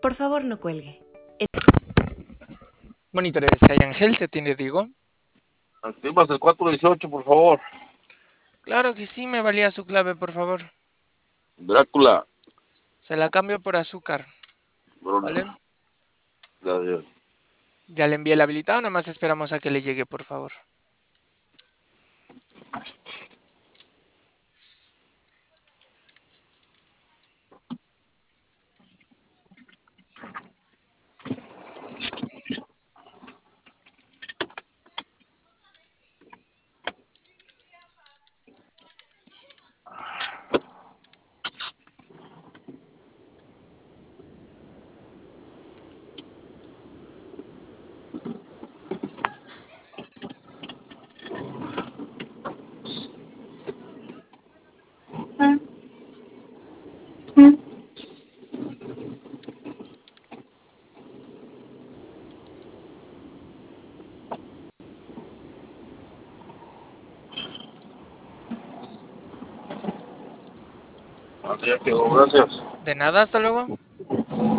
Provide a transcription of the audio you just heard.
Por favor, no cuelgue. Monitores de Ángel, te atiende Diego. Activas el 418, por favor. Claro que sí, me valía su clave, por favor. Drácula. Se la cambio por azúcar, Pronto. ¿vale? Gracias. Ya le envié el habilitado, nada más esperamos a que le llegue, por favor. Así ya quedó, gracias. De nada, hasta luego.